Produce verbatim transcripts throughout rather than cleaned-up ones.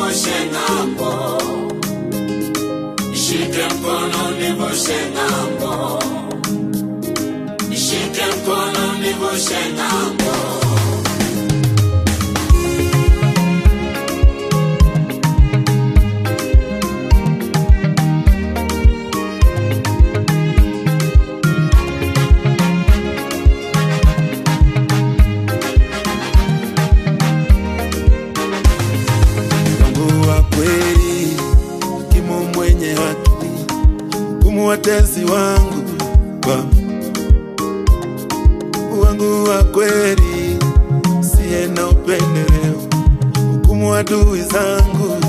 nivushe ng'ambo, nishike mkono nivushe ng'ambo, nishike mkono nivushe ng'ambo. Watesi wangu kwa wangu wa kweli, siye na upendeleo, hukumu adui zangu.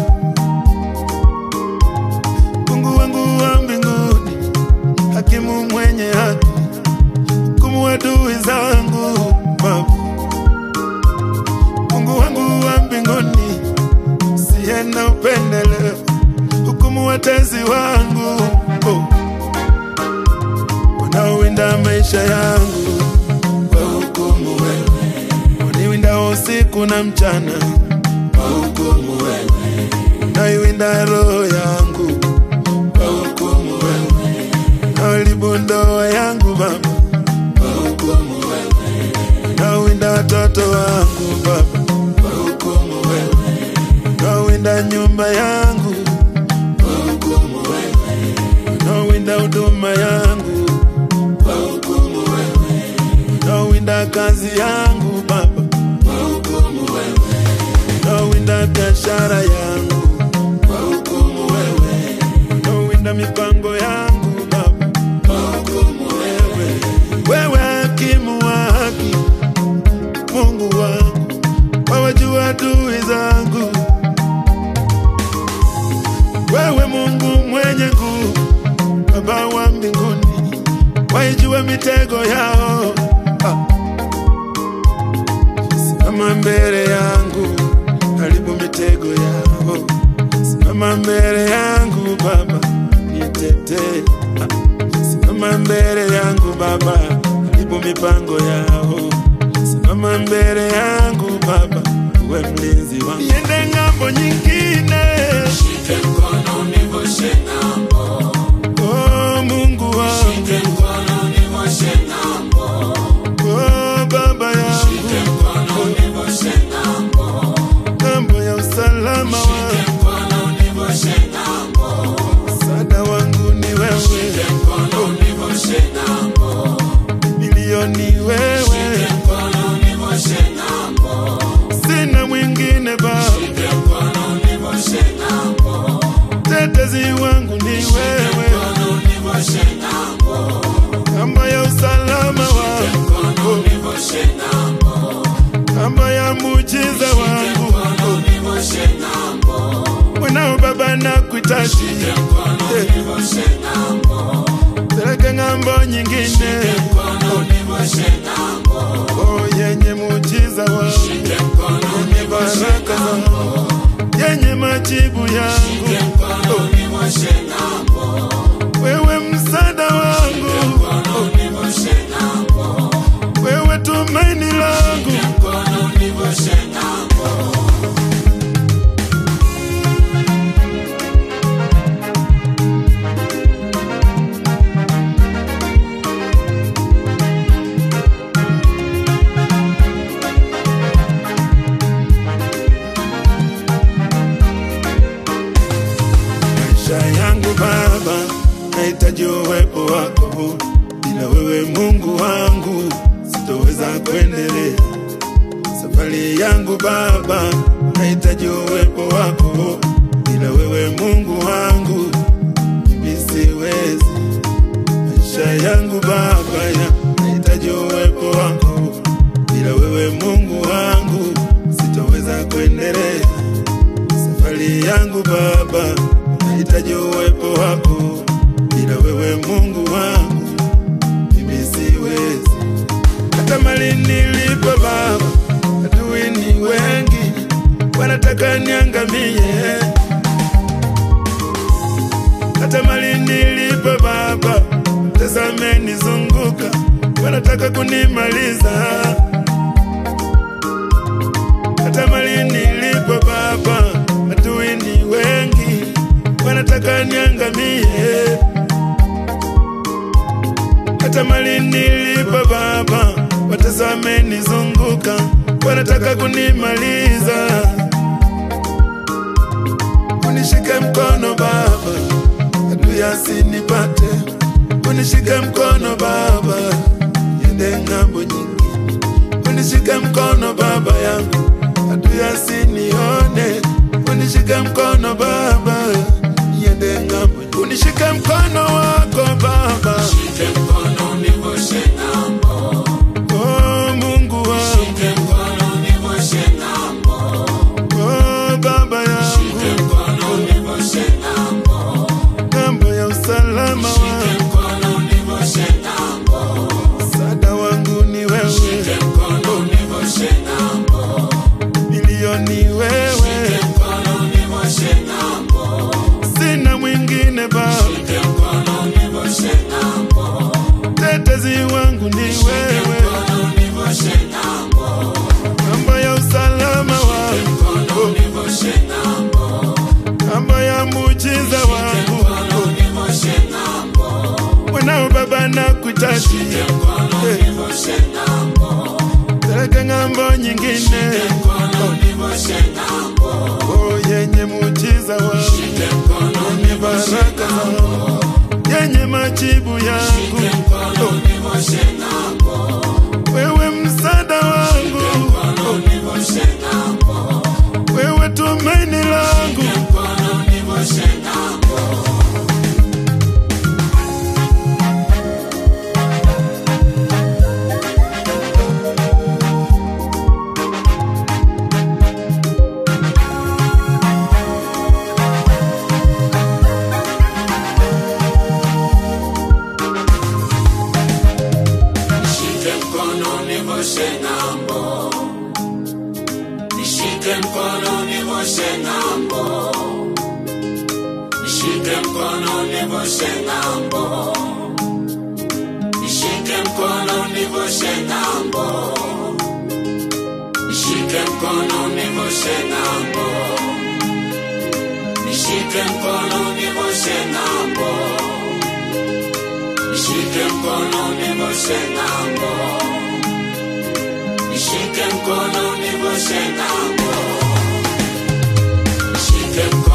Mungu wangu wa mbinguni, hakimu mwenye haki, hukumu adui zangu. Mungu wangu wa mbinguni, siye na upendeleo, hukumu watesi wangu. Oh. Unawinda maisha yangu kwa hukumu wewe, uniwinda usiku na mchana kwa hukumu wewe, unaiwinda roho yangu kwa hukumu wewe, unaharibu ndoa yangu Baba kwa hukumu wewe, unawinda watoto wangu Baba kwa hukumu wewe, unawinda nyumba yangu kwa hukumu wewe, unawinda huduma yangu, unawinda kazi yangu Baba kwa hukumu wewe, unawinda biashara yangu kwa hukumu wewe, unawinda mipango yangu Baba kwa hukumu wewe. Wewe hakimu wa haki, Mungu wangu, wawajua adui zangu. Wewe Mungu mwenye nguvu, Baba wa mbinguni, waijua mitego yao. Simama mbele yangu, haribu mitego yao. Simama mbele yangu Baba, nitetee. Simama mbele yangu Baba, haribu mipango yao. Simama mbele yangu Baba, uwe mlinzi wangu. Niende ng'ambo nyingine, shike mkono nivushe ng'ambo. Oh Mungu wangu, shike mkono nivushe ng'ambo. Oh Baba yangu, shike mkono nivushe ng'ambo. Ng'ambo ya usalama wangu, shike mkono nivushe ng'ambo. msaada wangu ni wewe, shike mkono nivushe ng'ambo. milioni wewe, shike mkono nivushe ng'ambo. sina mwingine Baba, shike mkono nivushe ng'ambo. tetezi wangu ni wewe, shike mkono nivushe ng'ambo. ng'ambo ya usalama wangu, mkono nivushe ng'ambo. ng'ambo ya muujiza wangu, mkono nivushe ng'ambo. mwanao Baba nakuhitaji, mkono nivushe ng'ambo. peleka ng'ambo nyingine, mkono nivushe ng'ambo. oh yenye muujiza wangu, yenye baraka zangu, yenye majibu yangu, mkono nivushe ng'ambo. wewe msaada wangu, mkono nivushe ng'ambo. wewe tumaini langu, mkono nivushe ng'ambo. maisha yangu Baba, nahitaji uwepo wako. Bila wewe Mungu wangu, sitoweza kuendelea safari yangu Baba, nahitaji uwepo wako. Bila wewe Mungu wangu, mimi siwezi. Maisha yangu Baba, nahitaji uwepo wako. Bila wewe Mungu wangu, sitoweza kuendelea safari yangu Baba, nahitaji uwepo wako. Bila wewe Mungu wangu, mimi siwezi. Hata mali nilipo Baba, adui ni wengi, wanataka niangamie. Hata mali nilipo Baba, tazame nizunguka, wanataka kunimaliza. Hata mali nilipo Baba, adui wamenizunguka, wanataka kunimaliza. Unishike mkono Baba, adui asinipate. Unishike mkono Baba, yende ng'ambo nyingine. Unishike mkono Baba yangu, adui asinione. Unishike mkono Baba, yende ng'ambo. Unishike mkono wako Baba, Shike mkono nivushe ng'ambo. oh Mungu wangu, Shike mkono nivushe ng'ambo. oh Baba yangu, Shike mkono nivushe ng'ambo. ng'ambo ya usalama wangu. Shike mkono nivushe ng'ambo. Msaada wangu ni wewe, Shike mkono nivushe ng'ambo. milioni wewe, Shike mkono nivushe ng'ambo. sina mwingine Baba. Shike mkono nivushe ng'ambo. Tetezi wangu ni Shike wewe, mkono nivushe ng'ambo. ng'ambo ya usalama wangu, Mkono nivushe ng'ambo. ng'ambo ya muujiza wangu. Mkono nivushe ng'ambo. Mwanao Baba nakuhitaji, Mkono nivushe ng'ambo. peleka ng'ambo nyingine, Mkono nivushe ng'ambo. oh yenye muujiza wangu, Mkono yenye baraka zangu, yenye majibu yangu. Mkono nivushe ng'ambo. Wewe msaada wangu, Mkono nivushe ng'ambo. wewe tumaini langu. Mkono nivushe ng'ambo. Nishike mkono nivushe ng'ambo. Nishike mkono nivushe ng'ambo. Nishike mkono nivushe ng'ambo. Nishike mkono nivushe ng'ambo. Nishike mkono nivushe ng'ambo. Nishike mkono nivushe ng'ambo. Nishike mkono nivushe ng'ambo. Nishike mkono nivushe ng'ambo. Nishike mkono